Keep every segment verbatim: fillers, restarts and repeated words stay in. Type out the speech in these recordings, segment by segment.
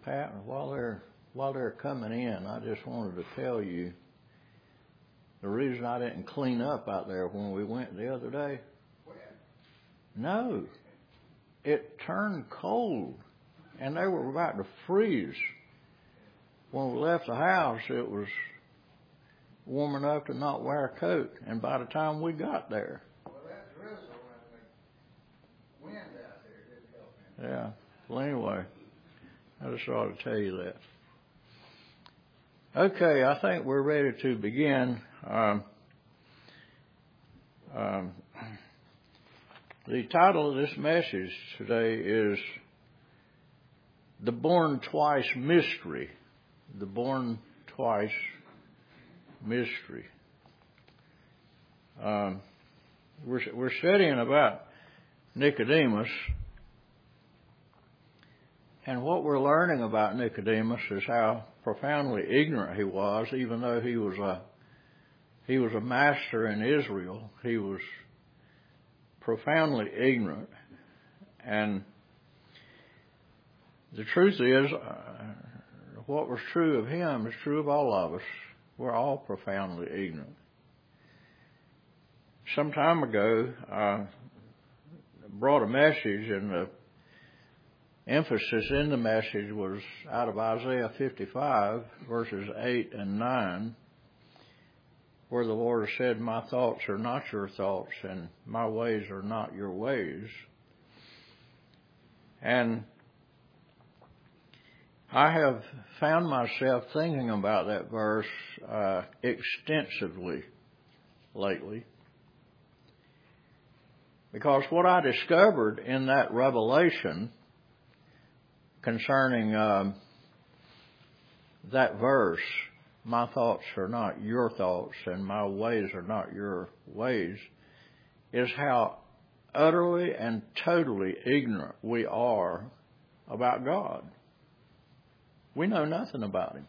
Pat, while they're while they're coming in, I just wanted to tell you the reason I didn't clean up out there when we went the other day. No, it turned cold, and they were about to freeze. When we left the house, it was warm enough to not wear a coat, and by the time we got there, well, that drizzle and the wind out there didn't help him. Yeah. Well, anyway, I just ought to tell you that. Okay, I think we're ready to begin. Um, um, the title of this message today is The Born Twice Mystery. The Born Twice Mystery. Um, we're, we're studying about Nicodemus. And what we're learning about Nicodemus is how profoundly ignorant he was, even though he was a he was a master in Israel. He was profoundly ignorant. And the truth is, uh, what was true of him is true of all of us. We're all profoundly ignorant. Some time ago, I brought a message, and the emphasis in the message was out of Isaiah fifty-five, verses eight and nine, where the Lord said, "My thoughts are not your thoughts, and my ways are not your ways." And I have found myself thinking about that verse uh, extensively lately, because what I discovered in that revelation concerning um, that verse, "My thoughts are not your thoughts and my ways are not your ways," is how utterly and totally ignorant we are about God. We know nothing about Him.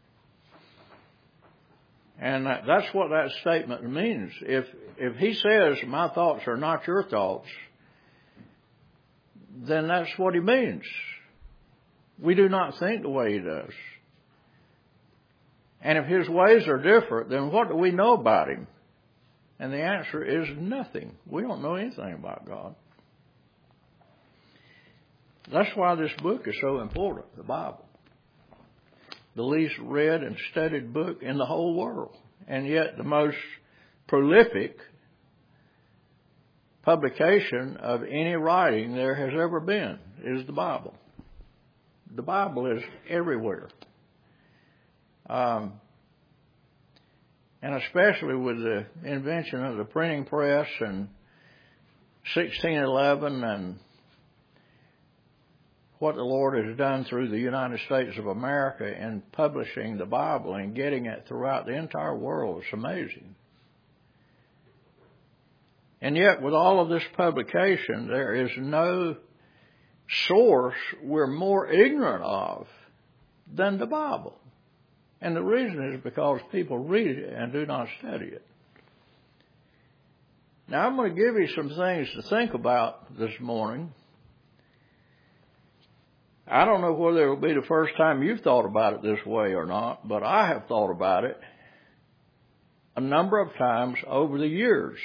And that, that's what that statement means. If, if He says, "My thoughts are not your thoughts," then that's what He means. We do not think the way He does. And if His ways are different, then what do we know about Him? And the answer is nothing. We don't know anything about God. That's why this book is so important, the Bible. The least read and studied book in the whole world, and yet the most prolific publication of any writing there has ever been is the Bible. The Bible is everywhere. Um, and especially with the invention of the printing press and sixteen eleven and what the Lord has done through the United States of America in publishing the Bible and getting it throughout the entire world is amazing. And yet, with all of this publication, there is no source we're more ignorant of than the Bible. And the reason is because people read it and do not study it. Now, I'm going to give you some things to think about this morning. I don't know whether it will be the first time you've thought about it this way or not, but I have thought about it a number of times over the years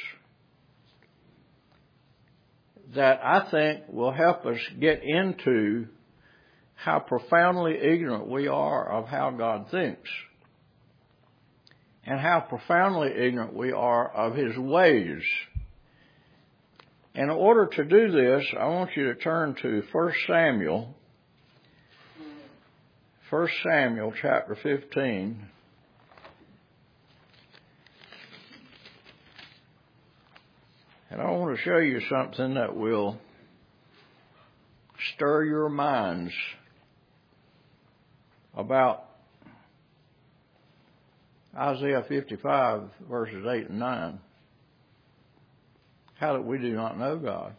that I think will help us get into how profoundly ignorant we are of how God thinks, and how profoundly ignorant we are of His ways. In order to do this, I want you to turn to First Samuel, First Samuel chapter fifteen. And I want to show you something that will stir your minds about Isaiah fifty-five, verses eight and nine. How that we do not know God.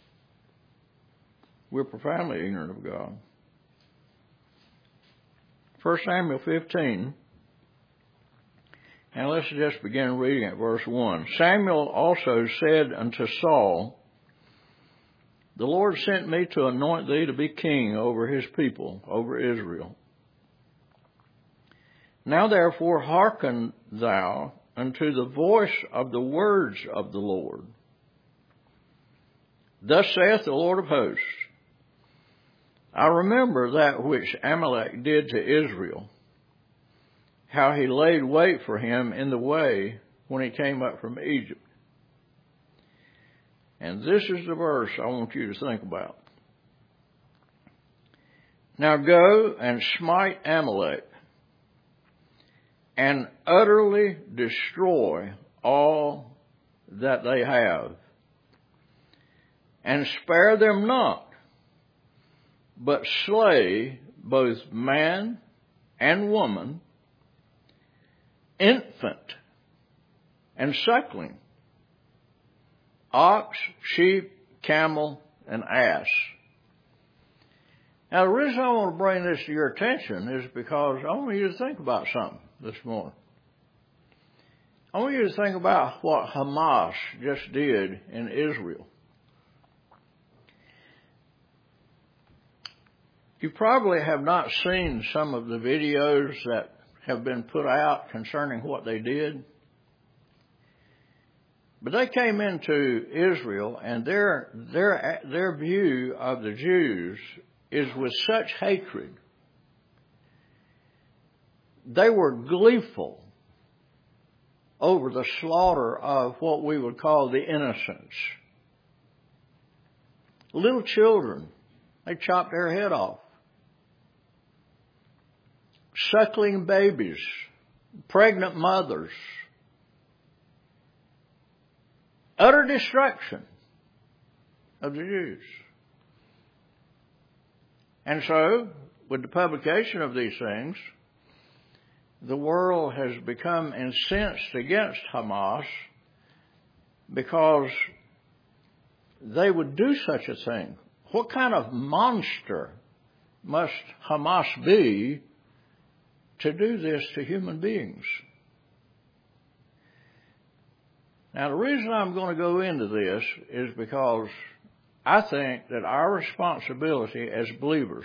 We're profoundly ignorant of God. First Samuel fifteen, and let's just begin reading at verse one. Samuel also said unto Saul, the Lord sent me to anoint thee to be king over his people, over Israel. Now therefore hearken thou unto the voice of the words of the Lord. Thus saith the Lord of hosts, I remember that which Amalek did to Israel, how he laid wait for him in the way when he came up from Egypt. And this is the verse I want you to think about. Now go and smite Amalek, and utterly destroy all that they have, and spare them not, but slay both man and woman, infant and suckling, ox, sheep, camel, and ass. Now, the reason I want to bring this to your attention is because I want you to think about something this morning. I want you to think about what Hamas just did in Israel. You probably have not seen some of the videos that have been put out concerning what they did. But they came into Israel, and their their their view of the Jews is with such hatred. They were gleeful over the slaughter of what we would call the innocents. Little children, they chopped their head off. Suckling babies, pregnant mothers. Utter destruction of the Jews. And so, with the publication of these things, the world has become incensed against Hamas because they would do such a thing. What kind of monster must Hamas be to do this to human beings? Now, the reason I'm going to go into this is because I think that our responsibility as believers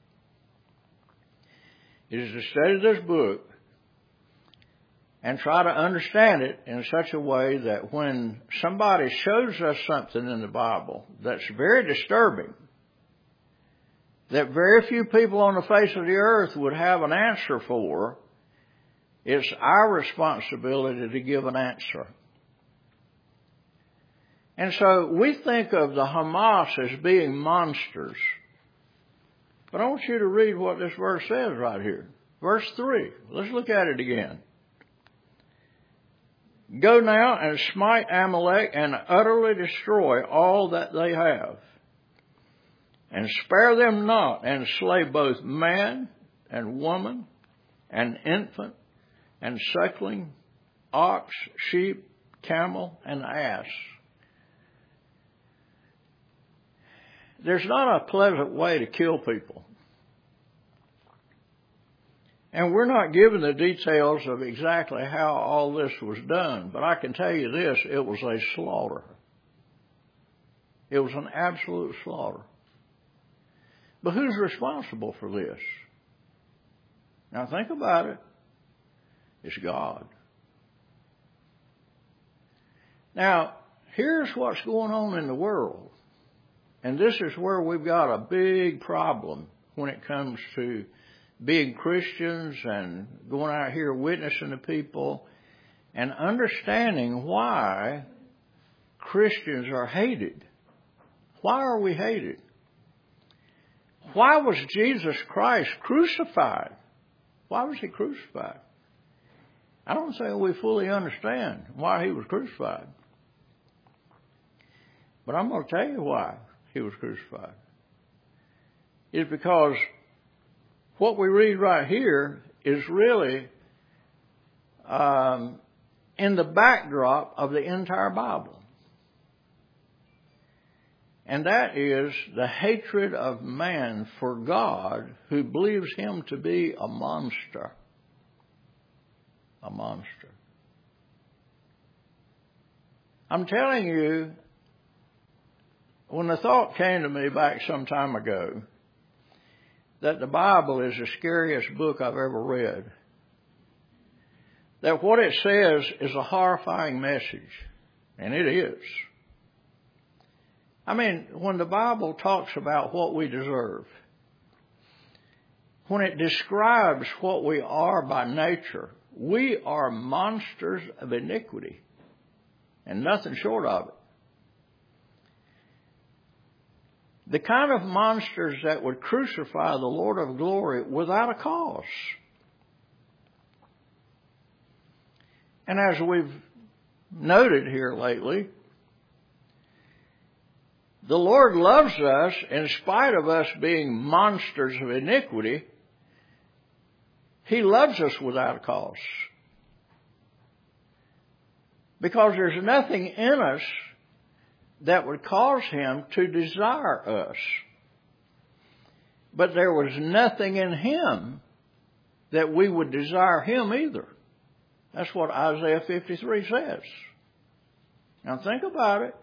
is to study this book and try to understand it in such a way that when somebody shows us something in the Bible that's very disturbing, that very few people on the face of the earth would have an answer for, it's our responsibility to give an answer. And so we think of the Hamas as being monsters. But I want you to read what this verse says right here. Verse three. Let's look at it again. Go now and smite Amalek and utterly destroy all that they have. And spare them not, and slay both man and woman, and infant, and suckling, ox, sheep, camel, and ass. There's not a pleasant way to kill people. And we're not given the details of exactly how all this was done, but I can tell you this, it was a slaughter. It was an absolute slaughter. But who's responsible for this? Now think about it. It's God. Now, here's what's going on in the world. And this is where we've got a big problem when it comes to being Christians and going out here witnessing to people and understanding why Christians are hated. Why are we hated? Why was Jesus Christ crucified? Why was he crucified? I don't think we fully understand why he was crucified. But I'm going to tell you why he was crucified. It's because what we read right here is really um, in the backdrop of the entire Bible. And that is the hatred of man for God who believes him to be a monster. A monster. I'm telling you, when the thought came to me back some time ago that the Bible is the scariest book I've ever read, that what it says is a horrifying message, and it is. I mean, when the Bible talks about what we deserve, when it describes what we are by nature, we are monsters of iniquity, and nothing short of it. The kind of monsters that would crucify the Lord of glory without a cause. And as we've noted here lately, the Lord loves us in spite of us being monsters of iniquity. He loves us without a cause. Because there's nothing in us that would cause Him to desire us. But there was nothing in Him that we would desire Him either. That's what Isaiah fifty-three says. Now think about it.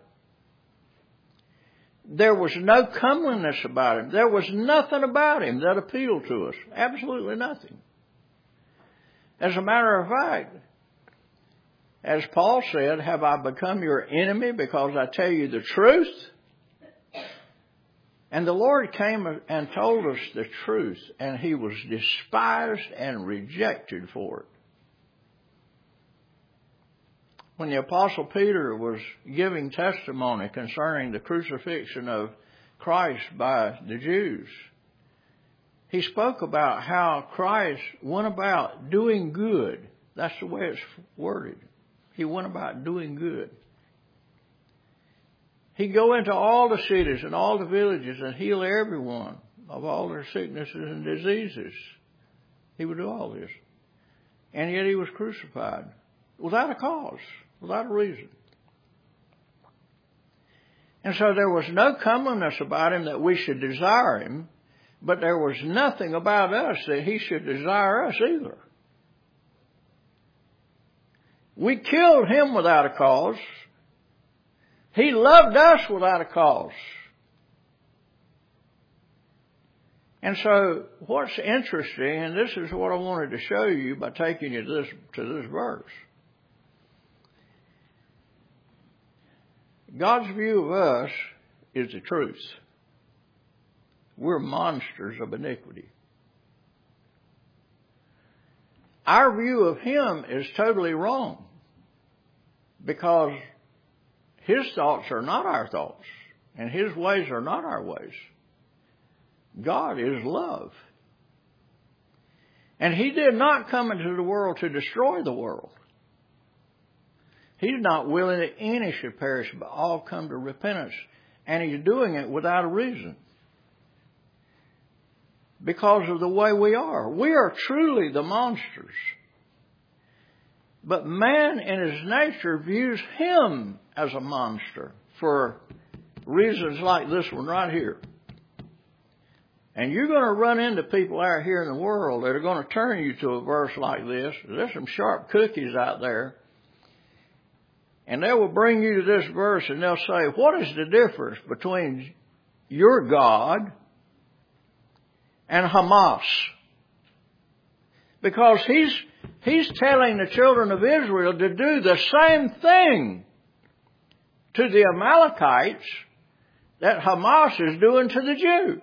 There was no comeliness about Him. There was nothing about Him that appealed to us. Absolutely nothing. As a matter of fact, as Paul said, have I become your enemy because I tell you the truth? And the Lord came and told us the truth, and He was despised and rejected for it. When the Apostle Peter was giving testimony concerning the crucifixion of Christ by the Jews, he spoke about how Christ went about doing good. That's the way it's worded. He went about doing good. He'd go into all the cities and all the villages and heal everyone of all their sicknesses and diseases. He would do all this. And yet He was crucified without a cause, without a reason. And so there was no comeliness about Him that we should desire Him, but there was nothing about us that He should desire us either. We killed Him without a cause. He loved us without a cause. And so what's interesting, and this is what I wanted to show you by taking you this, to this verse. God's view of us is the truth. We're monsters of iniquity. Our view of Him is totally wrong because His thoughts are not our thoughts and His ways are not our ways. God is love. And He did not come into the world to destroy the world. He's not willing that any should perish, but all come to repentance. And He's doing it without a reason. Because of the way we are. We are truly the monsters. But man in his nature views Him as a monster for reasons like this one right here. And you're going to run into people out here in the world that are going to turn you to a verse like this. There's some sharp cookies out there. And they will bring you to this verse and they'll say, what is the difference between your God and Hamas? Because he's, he's telling the children of Israel to do the same thing to the Amalekites that Hamas is doing to the Jew.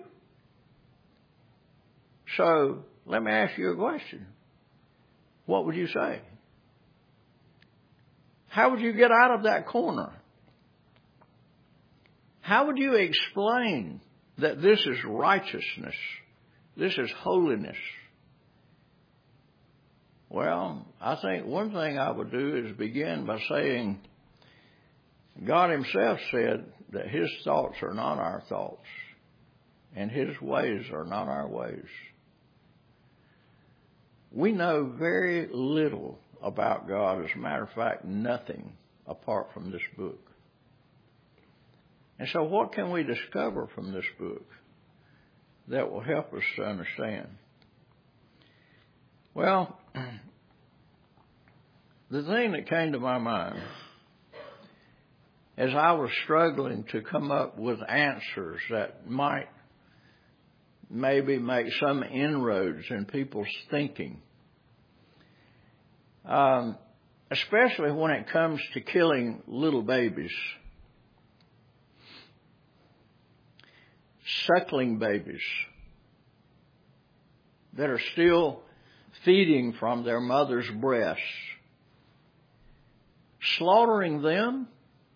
So, let me ask you a question. What would you say? How would you get out of that corner? How would you explain that this is righteousness? This is holiness? Well, I think one thing I would do is begin by saying God Himself said that His thoughts are not our thoughts and His ways are not our ways. We know very little about God. As a matter of fact, nothing apart from this book. And so what can we discover from this book that will help us to understand? Well, the thing that came to my mind as I was struggling to come up with answers that might maybe make some inroads in people's thinking, um, especially when it comes to killing little babies, suckling babies that are still feeding from their mother's breasts. Slaughtering them?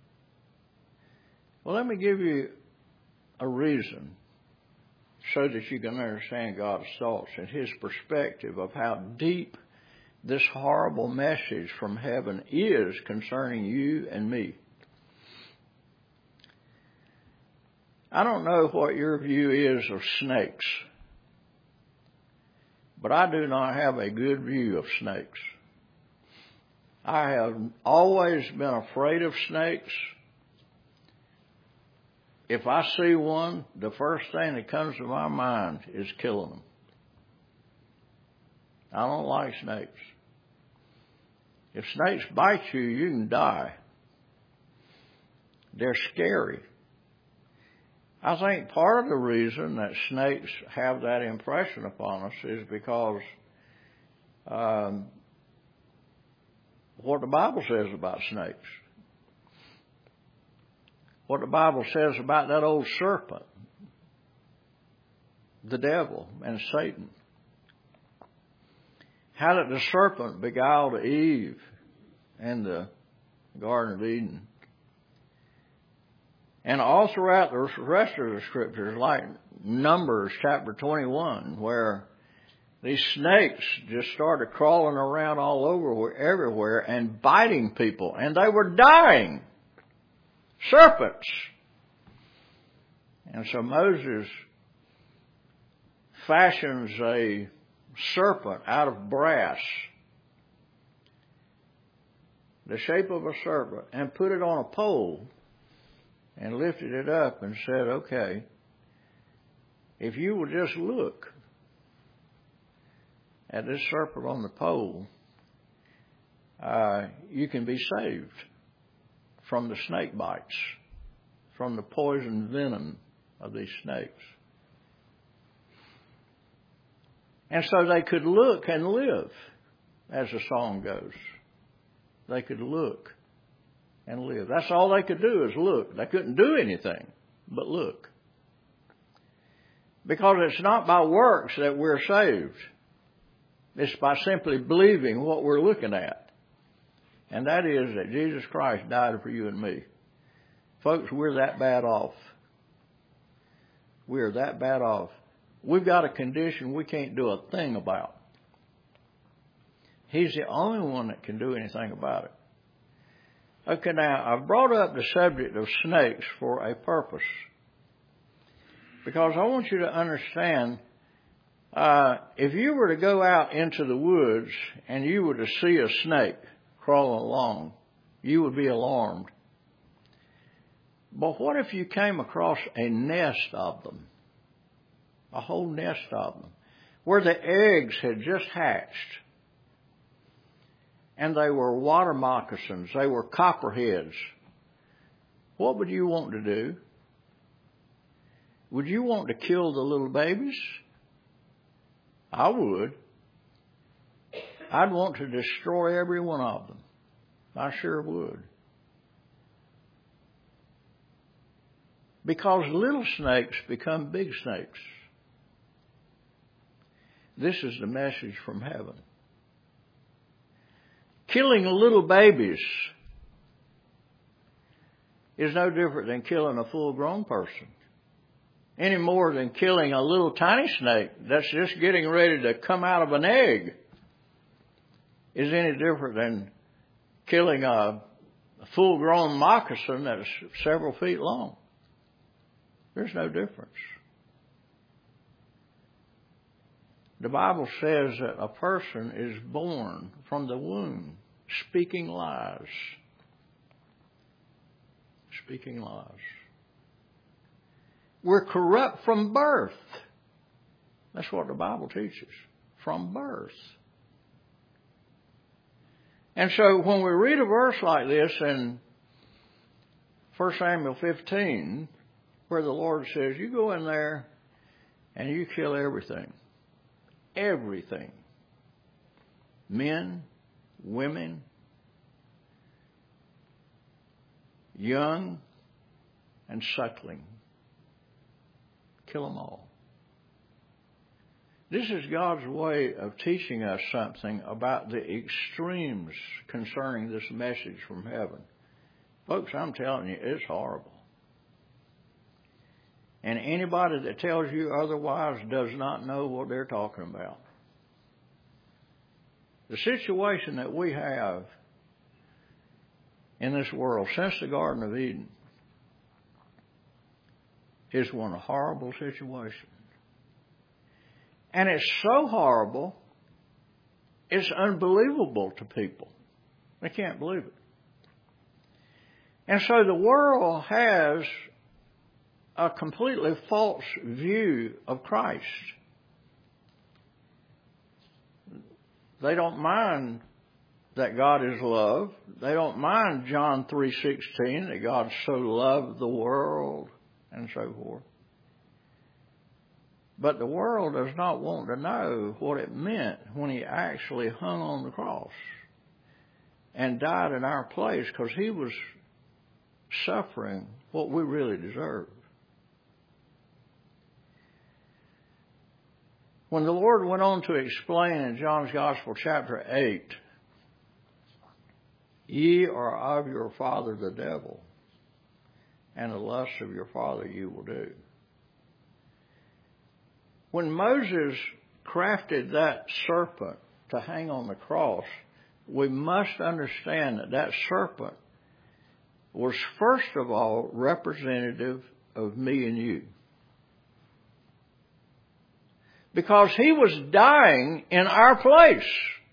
Well, let me give you a reason so that you can understand God's thoughts and His perspective of how deep this horrible message from heaven is concerning you and me. I don't know what your view is of snakes, but I do not have a good view of snakes. I have always been afraid of snakes. If I see one, the first thing that comes to my mind is killing them. I don't like snakes. If snakes bite you, you can die. They're scary. I think part of the reason that snakes have that impression upon us is because um, what the Bible says about snakes. What the Bible says about that old serpent, the devil and Satan. How did the serpent beguile Eve in the Garden of Eden? And all throughout the rest of the scriptures, like Numbers chapter twenty-one, where these snakes just started crawling around all over, everywhere, and biting people, and they were dying. Serpents. And so Moses fashions a serpent out of brass, the shape of a serpent, and put it on a pole and lifted it up and said, okay, if you will just look at this serpent on the pole, uh, you can be saved from the snake bites, from the poison venom of these snakes. And so they could look and live, as the song goes. They could look and live. That's all they could do is look. They couldn't do anything but look. Because it's not by works that we're saved. It's by simply believing what we're looking at. And that is that Jesus Christ died for you and me. Folks, we're that bad off. We're that bad off. We've got a condition we can't do a thing about. He's the only one that can do anything about it. Okay, now, I've brought up the subject of snakes for a purpose. Because I want you to understand, uh, if you were to go out into the woods and you were to see a snake crawling along, you would be alarmed. But what if you came across a nest of them? A whole nest of them, where the eggs had just hatched. And they were water moccasins. They were copperheads. What would you want to do? Would you want to kill the little babies? I would. I'd want to destroy every one of them. I sure would. Because little snakes become big snakes. This is the message from heaven. Killing little babies is no different than killing a full-grown person. Any more than killing a little tiny snake that's just getting ready to come out of an egg is any different than killing a full-grown moccasin that's several feet long. There's no difference. The Bible says that a person is born from the womb speaking lies. Speaking lies. We're corrupt from birth. That's what the Bible teaches. From birth. And so when we read a verse like this in First Samuel fifteen, where the Lord says, you go in there and you kill everything. Everything. Men, women, young and suckling. Kill them all. This is God's way of teaching us something about the extremes concerning this message from heaven. Folks, I'm telling you, it's horrible. And anybody that tells you otherwise does not know what they're talking about. The situation that we have in this world since the Garden of Eden is one horrible situation. And it's so horrible, it's unbelievable to people. They can't believe it. And so the world has a completely false view of Christ. They don't mind that God is love. They don't mind John three sixteen, that God so loved the world and so forth. But the world does not want to know what it meant when he actually hung on the cross and died in our place, because he was suffering what we really deserved. When the Lord went on to explain in John's Gospel, chapter eight, ye are of your father the devil, and the lusts of your father you will do. When Moses crafted that serpent to hang on the cross, we must understand that that serpent was first of all representative of me and you. Because he was dying in our place.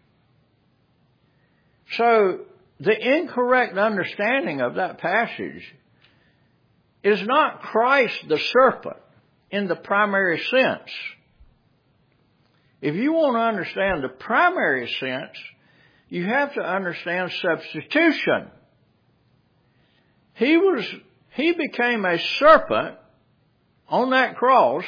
So the incorrect understanding of that passage is not Christ the serpent in the primary sense. If you want to understand the primary sense, you have to understand substitution. He was, he became a serpent on that cross,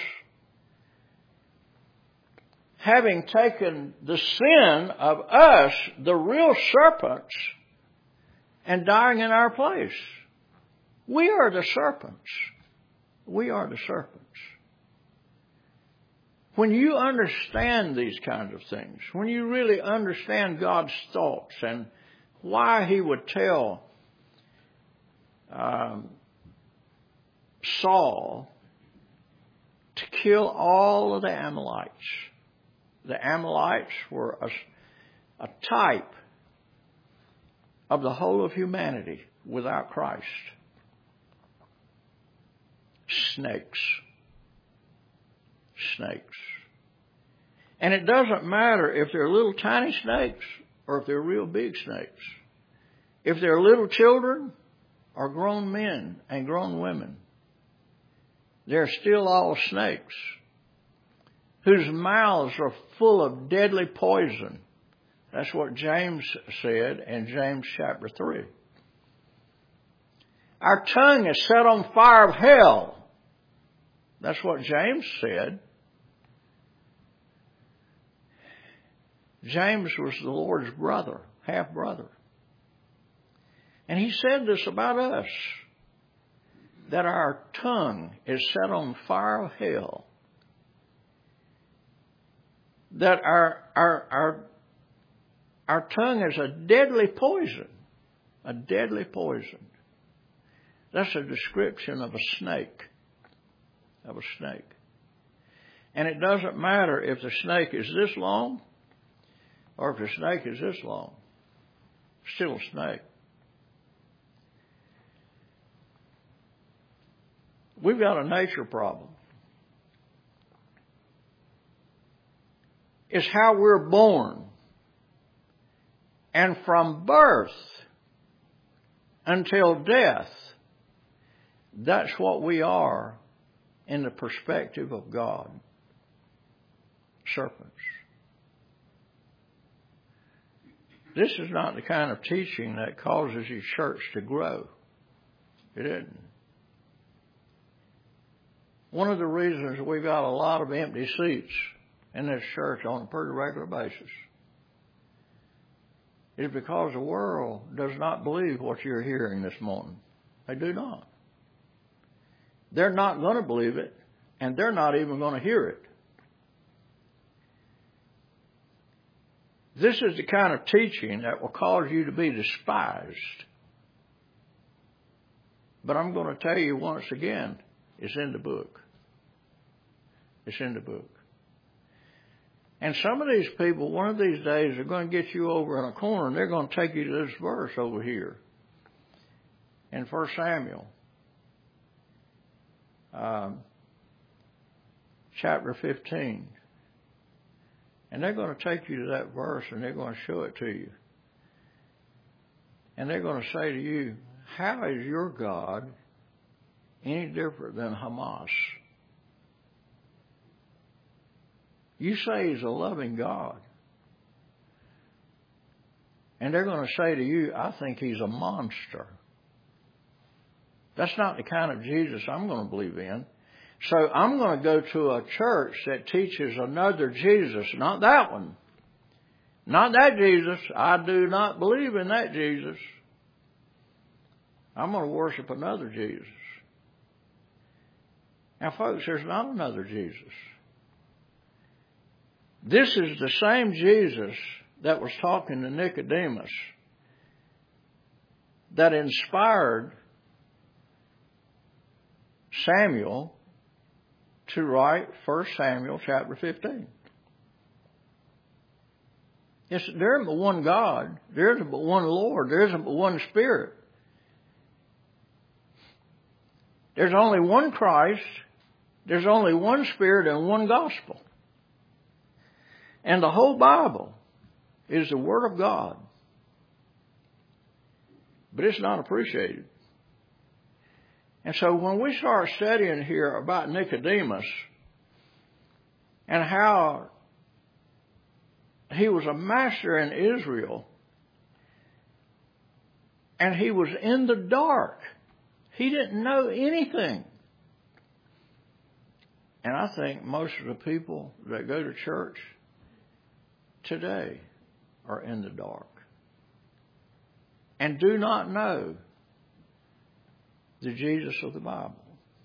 having taken the sin of us, the real serpents, and dying in our place. We are the serpents. We are the serpents. When you understand these kinds of things, when you really understand God's thoughts and why he would tell um, Saul to kill all of the Amalekites. The Amalekites were a, a type of the whole of humanity without Christ. Snakes. Snakes. And it doesn't matter if they're little tiny snakes or if they're real big snakes. If they're little children or grown men and grown women, they're still all snakes whose mouths are full of deadly poison. That's what James said in James chapter three. Our tongue is set on fire of hell. That's what James said. James was the Lord's brother, half-brother. And he said this about us, that our tongue is set on fire of hell. That our, our, our, our tongue is a deadly poison. A deadly poison. That's a description of a snake. Of a snake. And it doesn't matter if the snake is this long or if the snake is this long. Still a snake. We've got a nature problem. It's how we're born. And from birth until death, that's what we are in the perspective of God. Serpents. This is not the kind of teaching that causes your church to grow. It didn't. One of the reasons we got a lot of empty seats in this church on a pretty regular basis is because the world does not believe what you're hearing this morning. They do not. They're not going to believe it, and they're not even going to hear it. This is the kind of teaching that will cause you to be despised. But I'm going to tell you once again, it's in the book. It's in the book. And some of these people, one of these days, are going to get you over in a corner and they're going to take you to this verse over here in First Samuel, um, chapter fifteen. And they're going to take you to that verse and they're going to show it to you. And they're going to say to you, how is your God any different than Hamas? You say he's a loving God. And they're going to say to you, I think he's a monster. That's not the kind of Jesus I'm going to believe in. So I'm going to go to a church that teaches another Jesus, not that one. Not that Jesus. I do not believe in that Jesus. I'm going to worship another Jesus. Now, folks, there's not another Jesus. This is the same Jesus that was talking to Nicodemus that inspired Samuel to write First Samuel chapter fifteen. Yes, there isn't but one God. There isn't but one Lord. There isn't but one Spirit. There's only one Christ. There's only one Spirit and one gospel. And the whole Bible is the Word of God. But it's not appreciated. And so when we start studying here about Nicodemus and how he was a master in Israel and he was in the dark, he didn't know anything. And I think most of the people that go to church today are in the dark and do not know the Jesus of the Bible.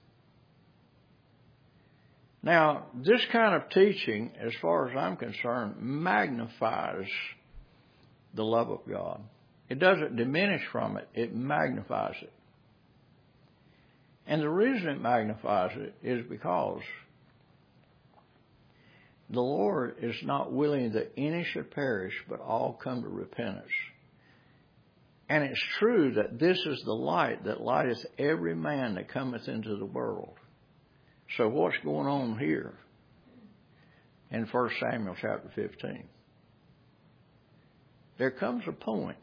Now, this kind of teaching, as far as I'm concerned, magnifies the love of God. It doesn't diminish from it, it magnifies it. And the reason it magnifies it is because the Lord is not willing that any should perish, but all come to repentance. And it's true that this is the light that lighteth every man that cometh into the world. So what's going on here in First Samuel chapter fifteen? There comes a point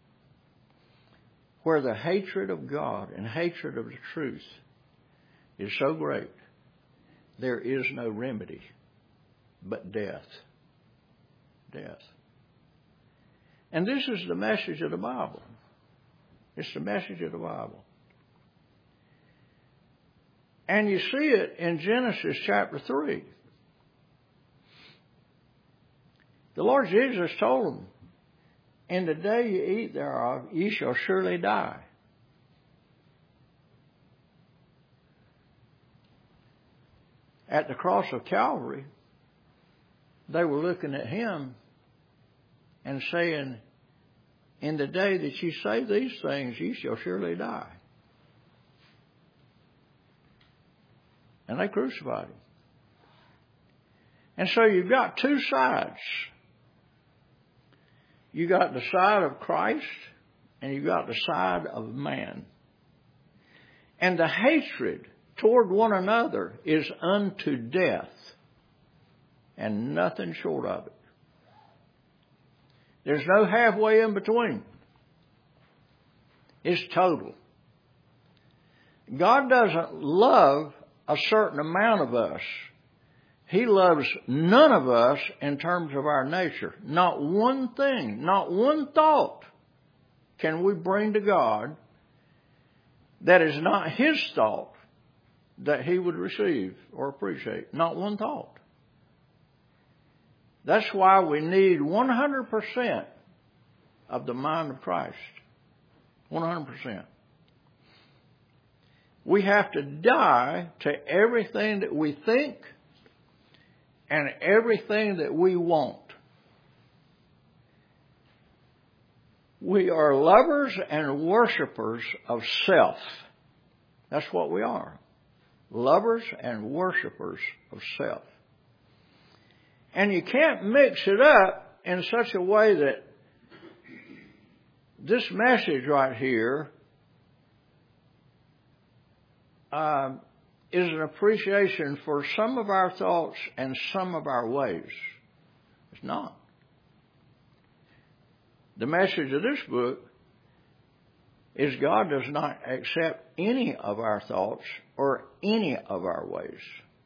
where the hatred of God and hatred of the truth is so great, there is no remedy but death. Death. And this is the message of the Bible. It's the message of the Bible. And you see it in Genesis chapter three. The Lord Jesus told them, in the day you eat thereof, ye shall surely die. At the cross of Calvary, they were looking at him and saying, in the day that you say these things, ye shall surely die. And they crucified him. And so you've got two sides. You got the side of Christ and you got the side of man. And the hatred toward one another is unto death and nothing short of it. There's no halfway in between. It's total. God doesn't love a certain amount of us. He loves none of us in terms of our nature. Not one thing, not one thought can we bring to God that is not his thought that he would receive or appreciate. Not one thought. That's why we need one hundred percent of the mind of Christ. one hundred percent. We have to die to everything that we think and everything that we want. We are lovers and worshipers of self. That's what we are. Lovers and worshipers of self. And you can't mix it up in such a way that this message right here uh, is an appreciation for some of our thoughts and some of our ways. It's not. The message of this book is God does not accept any of our thoughts or any of our ways.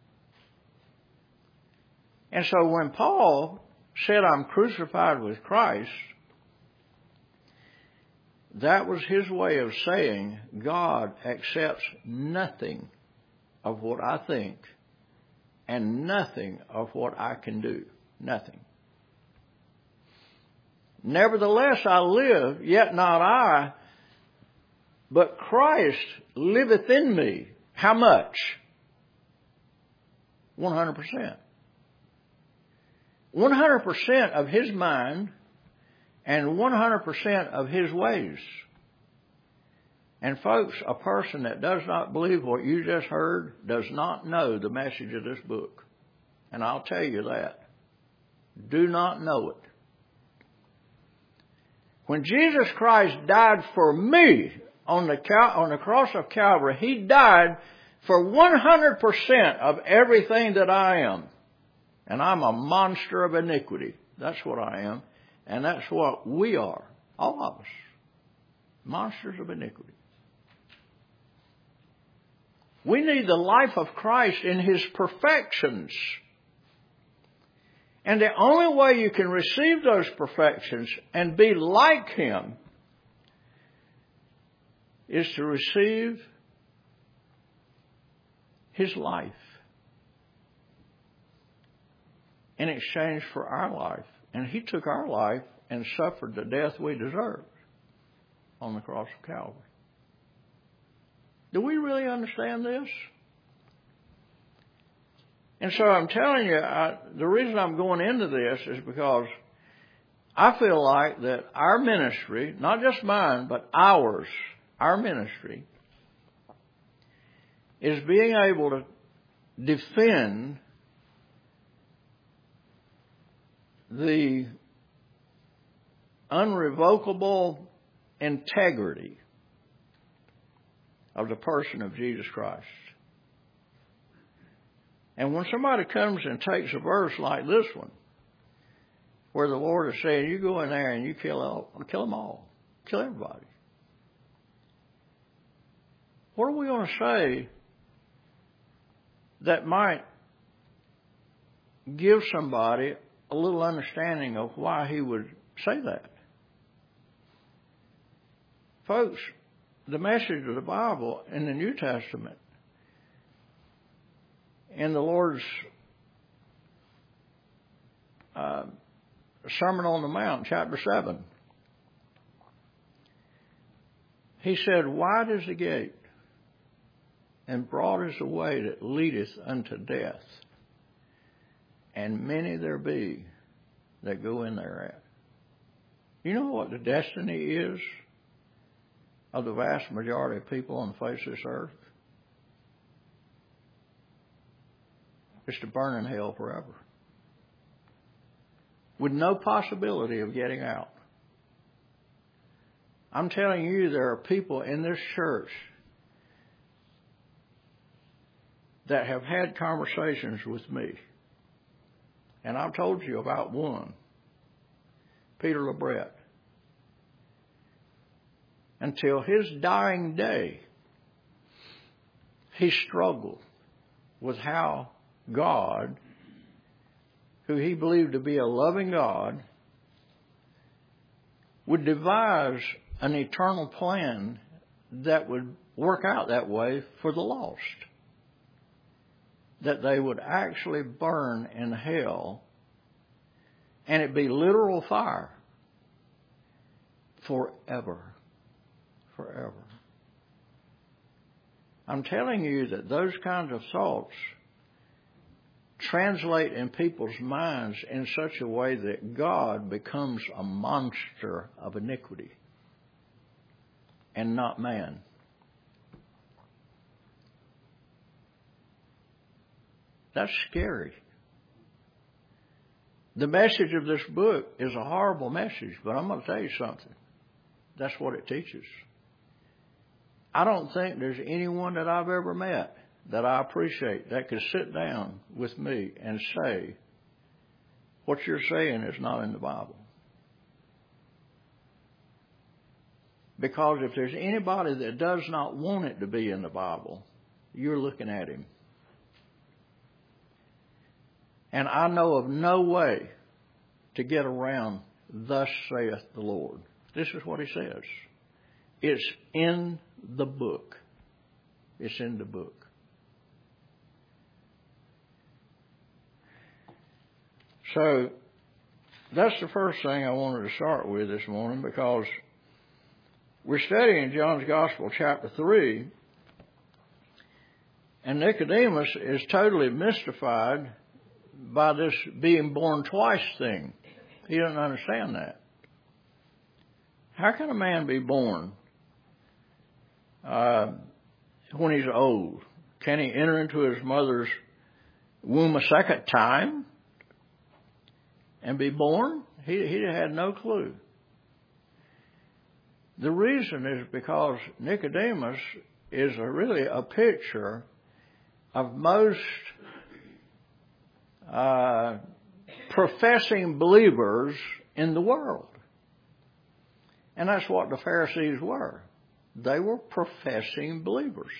And so when Paul said, I'm crucified with Christ, that was his way of saying God accepts nothing of what I think and nothing of what I can do. Nothing. Nevertheless I live, yet not I, but Christ liveth in me. How much? one hundred percent. one hundred percent of his mind and one hundred percent of his ways. And folks, a person that does not believe what you just heard does not know the message of this book. And I'll tell you that. Do not know it. When Jesus Christ died for me on the Cal- on the cross of Calvary, he died for one hundred percent of everything that I am. And I'm a monster of iniquity. That's what I am. And that's what we are. All of us. Monsters of iniquity. We need the life of Christ in his perfections. And the only way you can receive those perfections and be like him is to receive his life in exchange for our life. And he took our life and suffered the death we deserved on the cross of Calvary. Do we really understand this? And so I'm telling you, I, the reason I'm going into this is because I feel like that our ministry, not just mine, but ours, our ministry, is being able to defend the unrevocable integrity of the person of Jesus Christ. And when somebody comes and takes a verse like this one, where the Lord is saying, you go in there and you kill all, kill them all, kill everybody. What are we going to say that might give somebody a little understanding of why he would say that? Folks, the message of the Bible in the New Testament, in the Lord's uh, Sermon on the Mount, chapter seven, he said, wide is the gate, and broad is the way that leadeth unto death, and many there be that go in thereat. You know what the destiny is of the vast majority of people on the face of this earth? It's to burn in hell forever, with no possibility of getting out. I'm telling you, there are people in this church that have had conversations with me. And I've told you about one, Peter LeBret. Until his dying day, he struggled with how God, who he believed to be a loving God, would devise an eternal plan that would work out that way for the lost. That they would actually burn in hell, and it be literal fire forever. Forever. I'm telling you that those kinds of thoughts translate in people's minds in such a way that God becomes a monster of iniquity and not man. That's scary. The message of this book is a horrible message, but I'm going to tell you something. That's what it teaches. I don't think there's anyone that I've ever met that I appreciate that could sit down with me and say, what you're saying is not in the Bible. Because if there's anybody that does not want it to be in the Bible, you're looking at him. And I know of no way to get around, thus saith the Lord. This is what he says. It's in the book. It's in the book. So, that's the first thing I wanted to start with this morning, because we're studying John's Gospel, chapter three, and Nicodemus is totally mystified by this being born twice thing. He doesn't understand that. How can a man be born uh, when he's old? Can he enter into his mother's womb a second time and be born? He, he had no clue. The reason is because Nicodemus is a, really a picture of most uh, professing believers in the world. And that's what the Pharisees were. They were professing believers,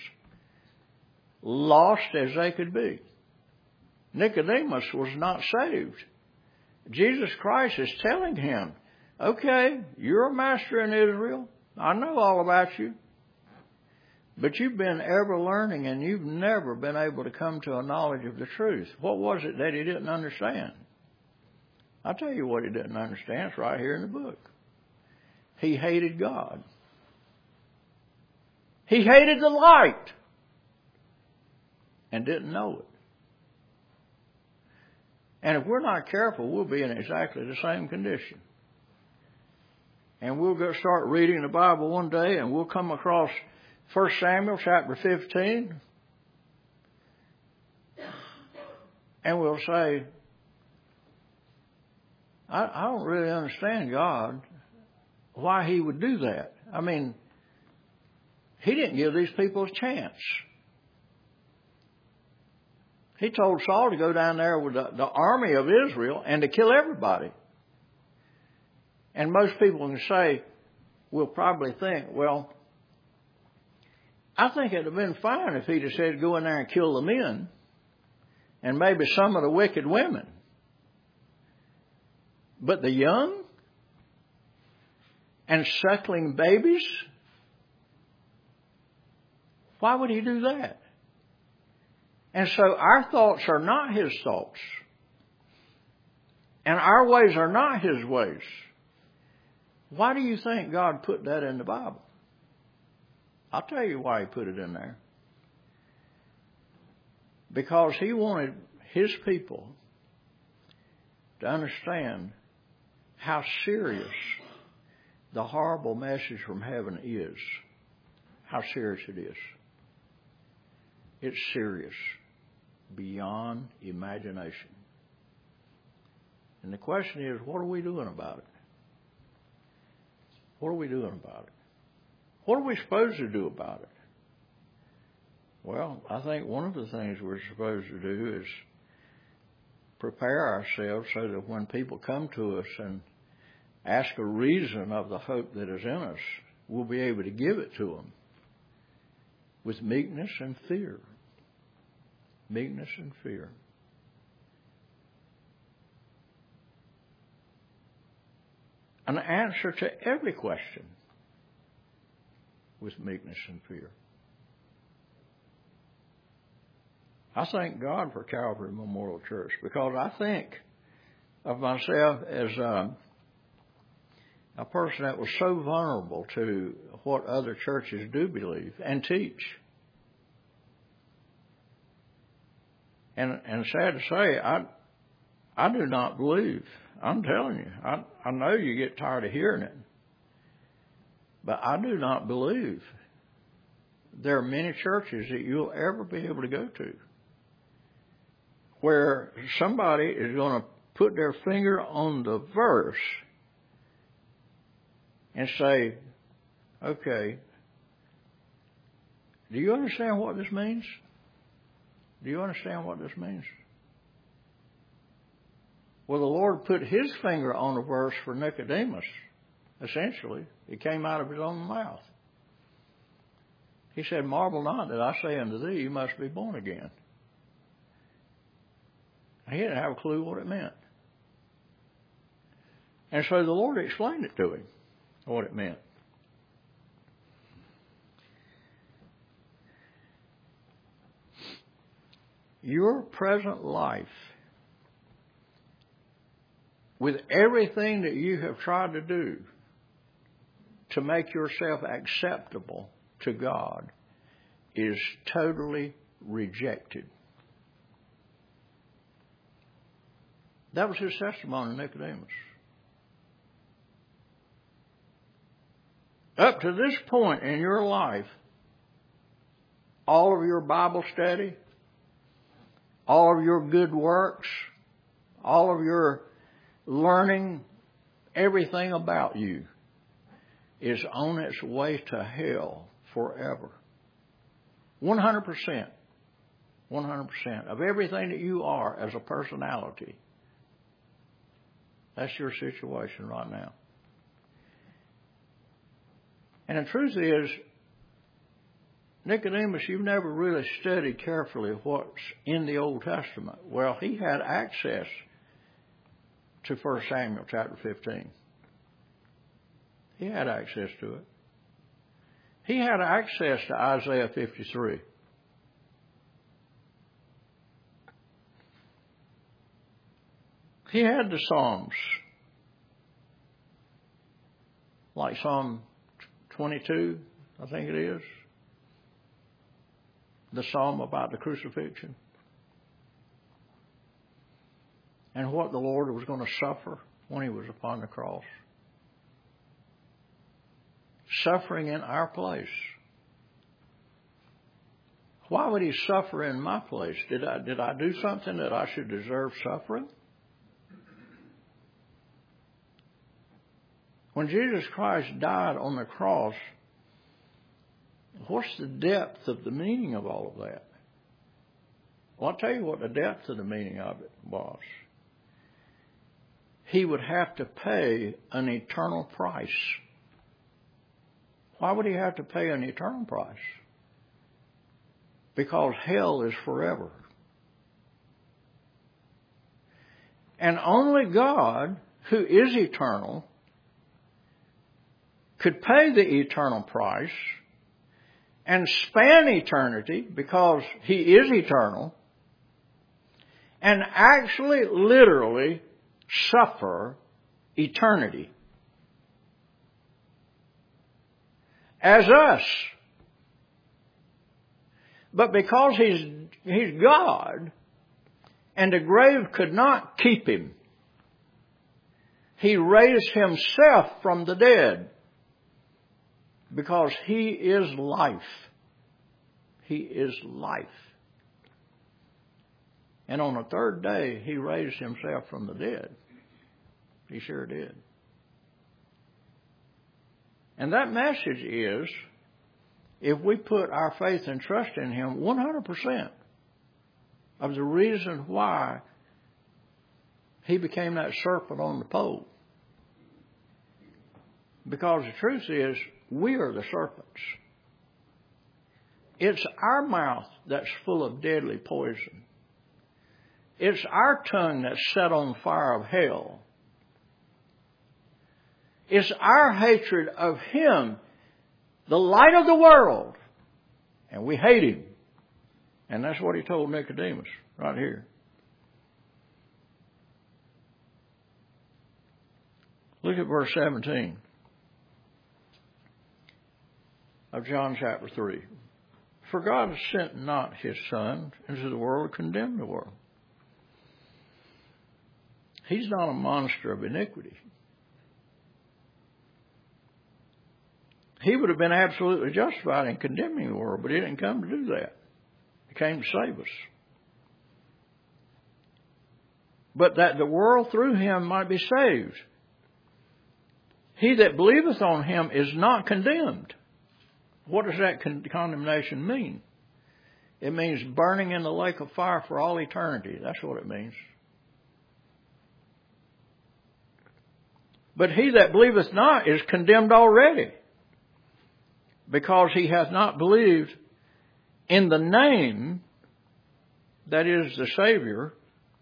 lost as they could be. Nicodemus was not saved. Jesus Christ is telling him, okay, you're a master in Israel. I know all about you. But you've been ever learning, and you've never been able to come to a knowledge of the truth. What was it that he didn't understand? I'll tell you what he didn't understand. It's right here in the book. He hated God. He hated the light and didn't know it. And if we're not careful, we'll be in exactly the same condition. And we'll go start reading the Bible one day, and we'll come across First Samuel chapter fifteen, and we'll say, I, I don't really understand God, why he would do that. I mean, he didn't give these people a chance. He told Saul to go down there with the, the army of Israel and to kill everybody. And most people can say, will probably think, well, I think it would have been fine if he'd have said go in there and kill the men and maybe some of the wicked women. But the young and suckling babies, why would he do that? And so our thoughts are not his thoughts. And our ways are not his ways. Why do you think God put that in the Bible? I'll tell you why he put it in there. Because he wanted his people to understand how serious the horrible message from heaven is. How serious it is. It's serious beyond imagination. And the question is, what are we doing about it? What are we doing about it? What are we supposed to do about it? Well, I think one of the things we're supposed to do is prepare ourselves so that when people come to us and ask a reason of the hope that is in us, we'll be able to give it to them with meekness and fear. Meekness and fear. An answer to every question with meekness and fear. I thank God for Calvary Memorial Church, because I think of myself as um, a person that was so vulnerable to what other churches do believe and teach. And, and sad to say, I I do not believe. I'm telling you, I, I know you get tired of hearing it, but I do not believe there are many churches that you'll ever be able to go to where somebody is going to put their finger on the verse and say, okay, do you understand what this means? Do you understand what this means? Well, the Lord put His finger on the verse for Nicodemus, essentially. It came out of His own mouth. He said, marvel not that I say unto thee, you must be born again. He didn't have a clue what it meant. And so the Lord explained it to him, what it meant. Your present life, with everything that you have tried to do to make yourself acceptable to God, is totally rejected. That was his testimony to Nicodemus. Up to this point in your life, all of your Bible study, all of your good works, all of your learning, everything about you is on its way to hell forever. one hundred percent. one hundred percent of everything that you are as a personality. That's your situation right now. And the truth is, Nicodemus, you've never really studied carefully what's in the Old Testament. Well, he had access to First Samuel chapter fifteen. He had access to it. He had access to Isaiah fifty-three. He had the Psalms, like Psalm twenty-two, I think it is, the Psalm about the crucifixion and what the Lord was going to suffer when He was upon the cross. Suffering in our place. Why would He suffer in my place? Did I, did I do something that I should deserve suffering? When Jesus Christ died on the cross, what's the depth of the meaning of all of that? Well, I'll tell you what the depth of the meaning of it was. He would have to pay an eternal price. Why would He have to pay an eternal price? Because hell is forever. And only God, who is eternal, could pay the eternal price and span eternity, because He is eternal, and actually literally suffer eternity as us. But because He's, he's God and the grave could not keep Him, He raised Himself from the dead. Because He is life. He is life. And on the third day, He raised Himself from the dead. He sure did. And that message is, if we put our faith and trust in Him, one hundred percent of the reason why He became that serpent on the pole. Because the truth is, we are the serpents. It's our mouth that's full of deadly poison. It's our tongue that's set on fire of hell. It's our hatred of Him, the light of the world. And we hate Him. And that's what he told Nicodemus right here. Look at verse seventeen of John chapter three. For God sent not his Son into the world to condemn the world. He's not a monster of iniquity. He would have been absolutely justified in condemning the world, but he didn't come to do that. He came to save us. But that the world through him might be saved. He that believeth on him is not condemned. What does that con- condemnation mean? It means burning in the lake of fire for all eternity. That's what it means. But he that believeth not is condemned already, because he hath not believed in the name, that is the Savior,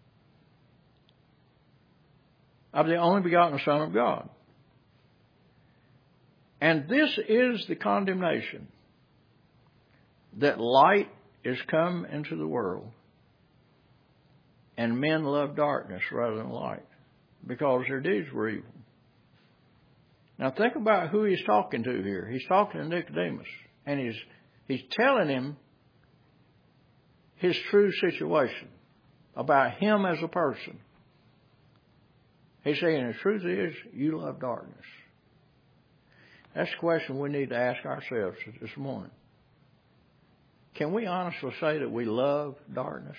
of the only begotten Son of God. And this is the condemnation, that light is come into the world, and men love darkness rather than light, because their deeds were evil. Now think about who he's talking to here. He's talking to Nicodemus, and he's he's telling him his true situation about him as a person. He's saying the truth is, you love darkness. That's the question we need to ask ourselves this morning. Can we honestly say that we love darkness?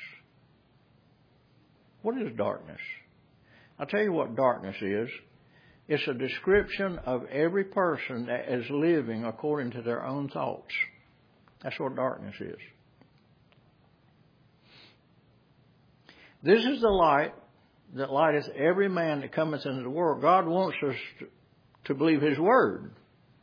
What is darkness? I'll tell you what darkness is. It's a description of every person that is living according to their own thoughts. That's what darkness is. This is the light that lighteth every man that cometh into the world. God wants us to, to believe his word.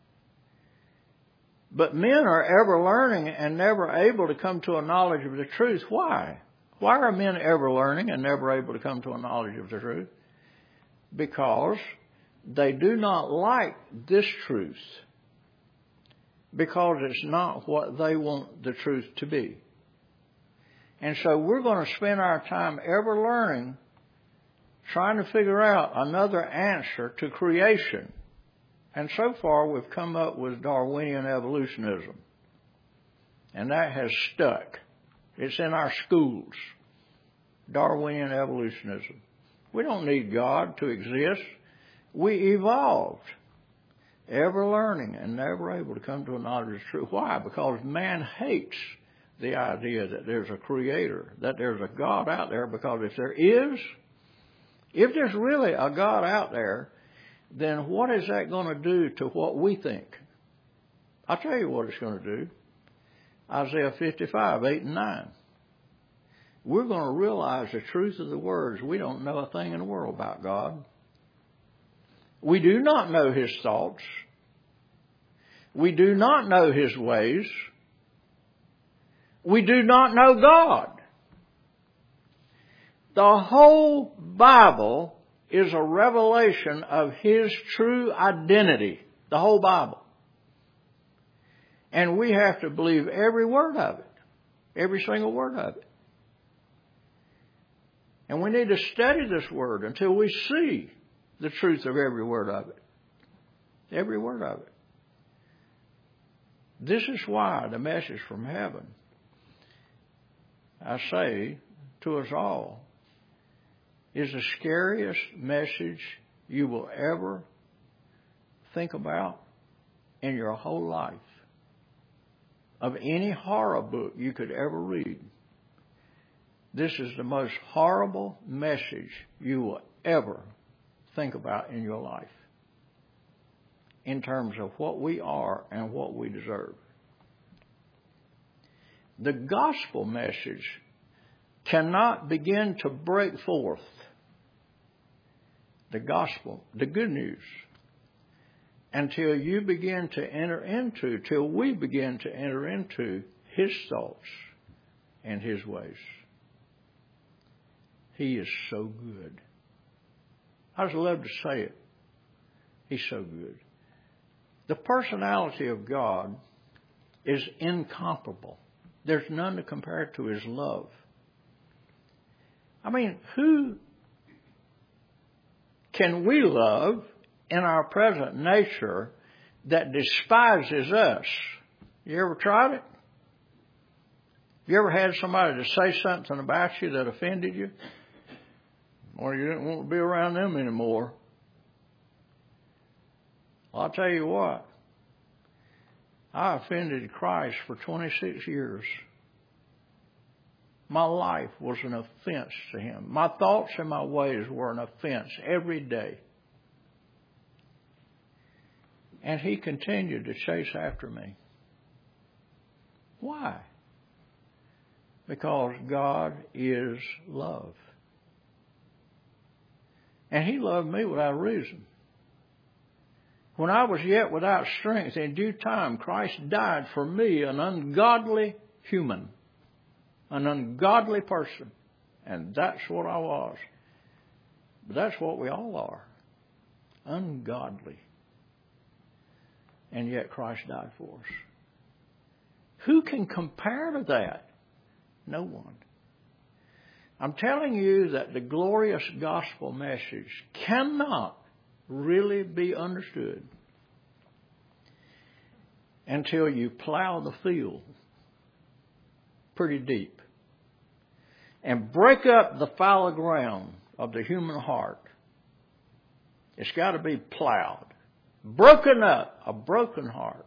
But men are ever learning and never able to come to a knowledge of the truth. Why? Why are men ever learning and never able to come to a knowledge of the truth? Because they do not like this truth. Because it's not what they want the truth to be. And so we're going to spend our time ever learning, trying to figure out another answer to creation. And so far we've come up with Darwinian evolutionism. And that has stuck. It's in our schools. Darwinian evolutionism. We don't need God to exist. We evolved. Ever learning and never able to come to a knowledge of the truth. Why? Because man hates the idea that there's a creator, that there's a God out there. Because if there is, if there's really a God out there, then what is that going to do to what we think? I'll tell you what it's going to do. Isaiah fifty-five, eight and nine. We're going to realize the truth of the words. We don't know a thing in the world about God. We do not know his thoughts. We do not know his ways. We do not know God. The whole Bible is a revelation of his true identity. The whole Bible. And we have to believe every word of it. Every single word of it. And we need to study this word until we see the truth of every word of it. Every word of it. This is why the message from heaven, I say to us all, is the scariest message you will ever think about in your whole life. Of any horror book you could ever read, this is the most horrible message you will ever think about in your life in terms of what we are and what we deserve. The gospel message cannot begin to break forth. The gospel, the good news, until you begin to enter into, till we begin to enter into his thoughts and his ways. He is so good. I just love to say it. He's so good. The personality of God is incomparable. There's none to compare to His love. I mean, who can we love in our present nature that despises us? You ever tried it? You ever had somebody to say something about you that offended you? Or you didn't want to be around them anymore? Well, I'll tell you what. I offended Christ for twenty-six years. My life was an offense to Him. My thoughts and my ways were an offense every day. And He continued to chase after me. Why? Because God is love. And He loved me without reason. When I was yet without strength, in due time, Christ died for me, an ungodly human, an ungodly person. And that's what I was. But that's what we all are. Ungodly. And yet Christ died for us. Who can compare to that? No one. I'm telling you that the glorious gospel message cannot really be understood until you plow the field pretty deep and break up the fallow ground of the human heart. It's got to be plowed, broken up, a broken heart,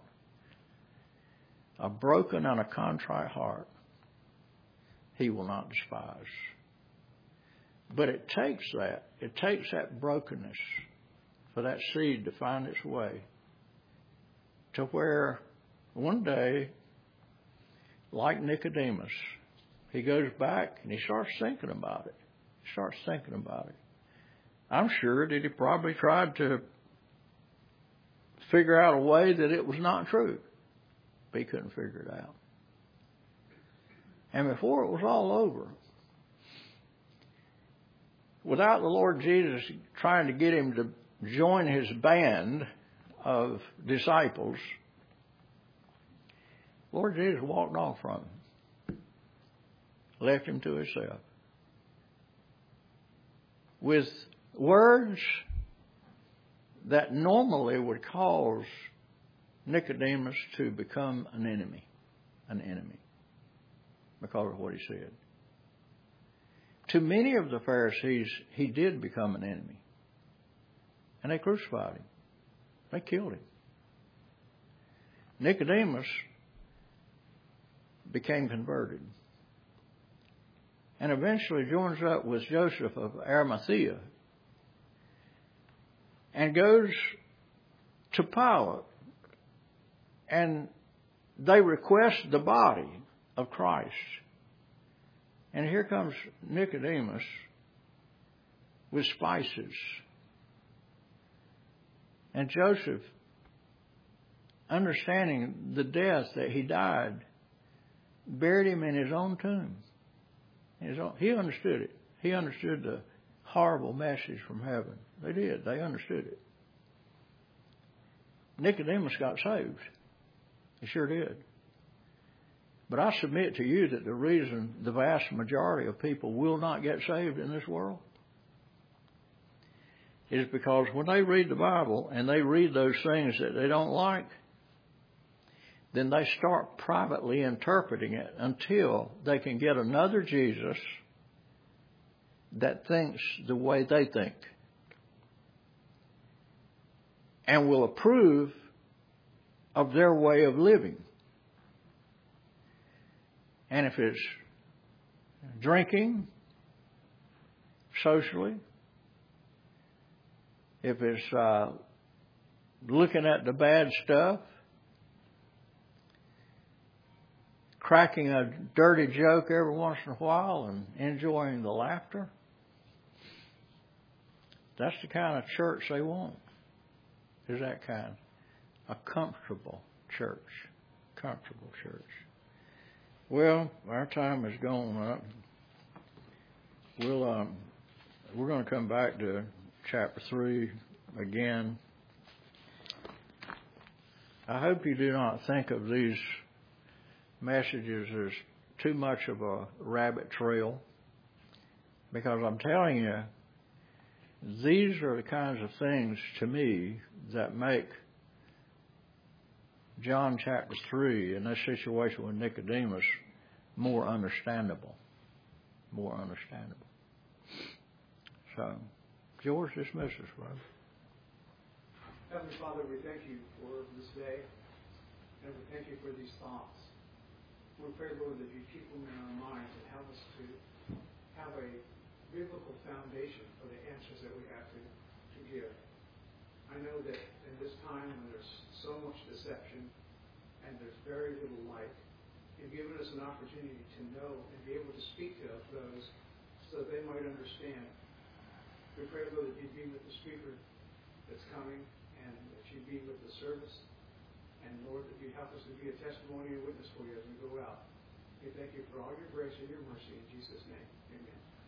a broken and a contrite heart. He will not despise. But it takes that. It takes that brokenness for that seed to find its way to where one day, like Nicodemus, he goes back and he starts thinking about it. He starts thinking about it. I'm sure that he probably tried to figure out a way that it was not true, but he couldn't figure it out. And before it was all over, without the Lord Jesus trying to get him to join his band of disciples, Lord Jesus walked off from him, left him to himself, with words that normally would cause Nicodemus to become an enemy, an enemy, because of what he said. To many of the Pharisees, he did become an enemy. And they crucified him. They killed him. Nicodemus became converted. And eventually joins up with Joseph of Arimathea and goes to Pilate. And they request the body of Christ. And here comes Nicodemus with spices. And Joseph, understanding the death that he died, buried him in his own tomb. His own, he understood it. He understood the horrible message from heaven. They did. They understood it. Nicodemus got saved. He sure did. But I submit to you that the reason the vast majority of people will not get saved in this world is because when they read the Bible and they read those things that they don't like, then they start privately interpreting it until they can get another Jesus that thinks the way they think and will approve of their way of living. And if it's drinking socially, if it's uh, looking at the bad stuff, cracking a dirty joke every once in a while and enjoying the laughter, that's the kind of church they want. Is that kind. A comfortable church. Comfortable church. Well, our time is gone up. We'll um, we're going to come back to chapter three again. I hope you do not think of these messages is too much of a rabbit trail, because I'm telling you, these are the kinds of things to me that make John chapter three and this situation with Nicodemus more understandable. More understandable. So, George, dismiss us, brother. Heavenly Father, we thank you for this day, and we thank you for these thoughts. We pray, Lord, that you keep them in our minds and help us to have a biblical foundation for the answers that we have to, to give. I know that in this time when there's so much deception and there's very little light, you've given us an opportunity to know and be able to speak to those so that they might understand. We pray, Lord, that you be with the speaker that's coming, and that you be with the service. And Lord, that you help us to be a testimony and witness for you as we go out. We thank you for all your grace and your mercy in Jesus' name. Amen.